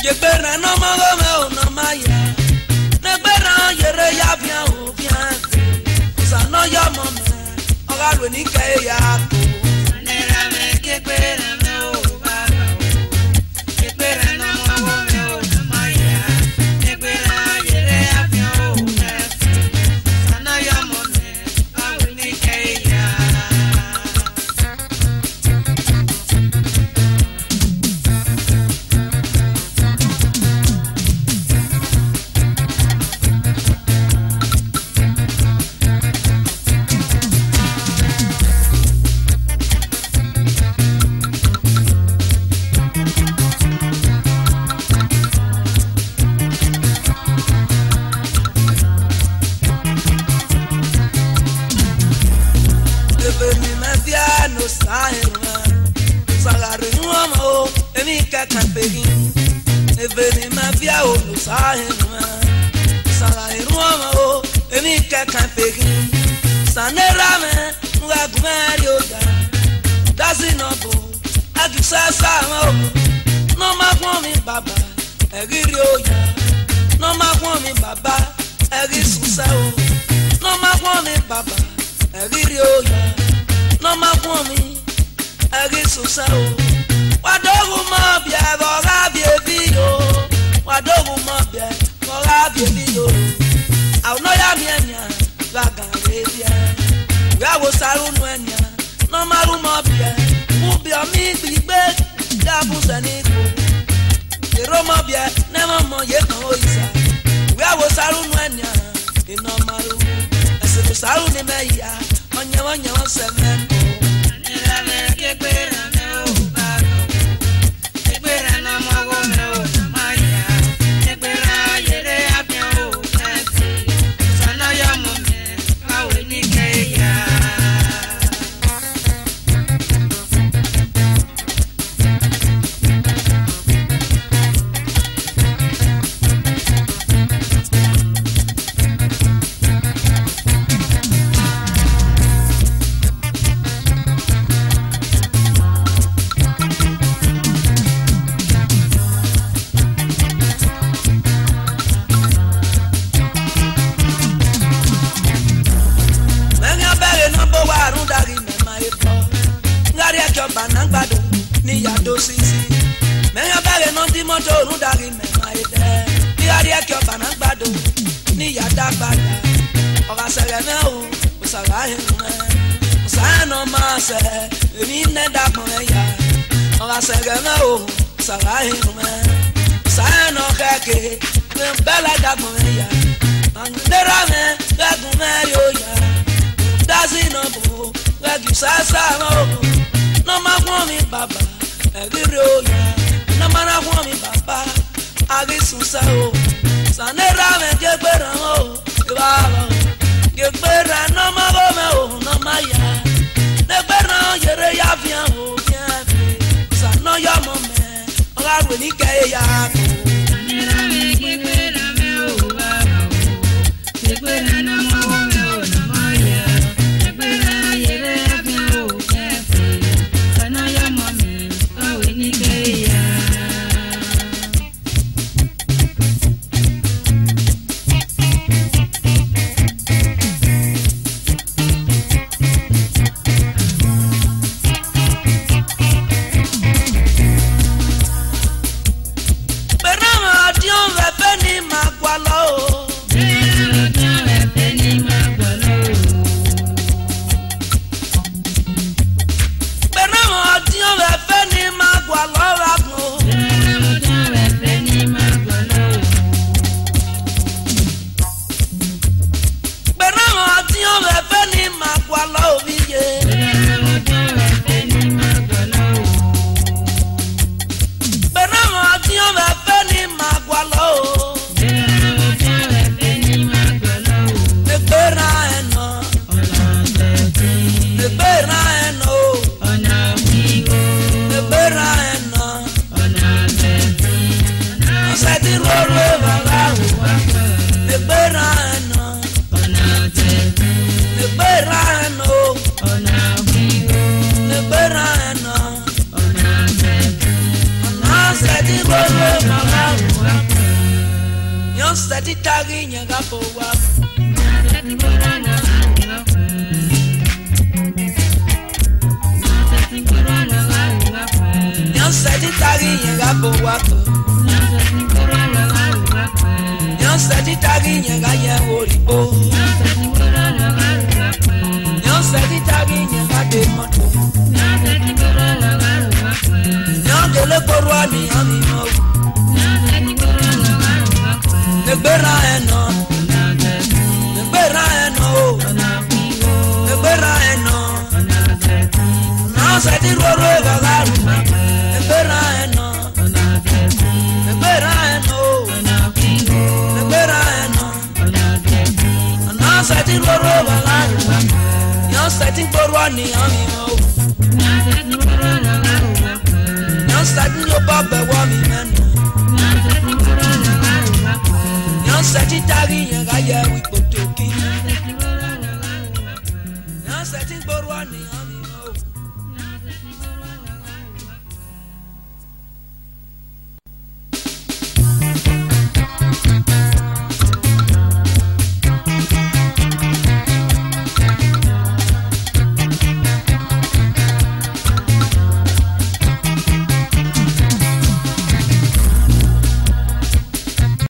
Yegbera no mago me o no maya. Negbera yere ya bien o bien. Sa no yo mo me. Oga lo ni ke ya ko. Sanera me yegbera me o baba o. Yegbera no mago me o no maya. Yegbera yere ya bien o bien. Sa no yo mo me. Oga lo ni ke ya. Eveni ma via o no sahenwa sala iruma o emi ka campegin sanera me nga gumario da dazi no bo agi sasa o no ma kwon mi baba egiri o ya no ma kwon mi baba egi susa o no ma kwon mi baba egiri o ya no ma kwon mi egi susa o wadogu mo bia boga biebi yo wadogu mo bia boga biebi yo au no ya mienya laga bia ya wo saru no enya no maru mo bia mu bia mi gbigbe ya bu sani ko ero mo bia na mo ye kan o isa ya wo saru no enya ino maru ese saru ni meya onye se me Sanera me yegbera me o baba o. Yegbera no mago me o no maya. Yegbera yere ya bien o bien. Sa no yo mo me. Oga lo ni ke ya. Banangbado ni yado sisi meya bere no di moto run dari me mai de ni ari e kyo banangbado ni yada gbada oga sere me o usara hin me usara no ma se emi ne da gbon ya oga sere me o usara hin me usara no keke me bela da gbon ya andera me gagun me yo ya dazi no bo gagi sasa mo no ma kwon mi baba egiri o ya no ma na kwon mi baba agi susa o sanera me jegbera o baba jegbera no ma go me o no ma ya jegbera yere ya fian o fian sa no ya mo me oga ru ni ke ya ko Sanera me yegbera me o baba o. Yegbera no mago me o no maya. Yegbera yere ya bien o bien. Sa no yo mo me. Oga lo ni ke ya. Yon seti tagi nyaga po wa. Yon seti tagi nyaga po wa. Yon seti tagi nyaga ye oripo. Yon seti tagi nyaga de moto. Yon dele porwa ni ami mo. Negbera eno, negbera eno, negbera eno. Na seti roro gagaru. Negbera eno, negbera eno, negbera eno. Na seti roro gagaru. Yon seti porwa ni ami mo. Yon seti loba bewa mi meno. Yon seti tagi nyaga ye wipotoki. Yon seti porwa ni ami.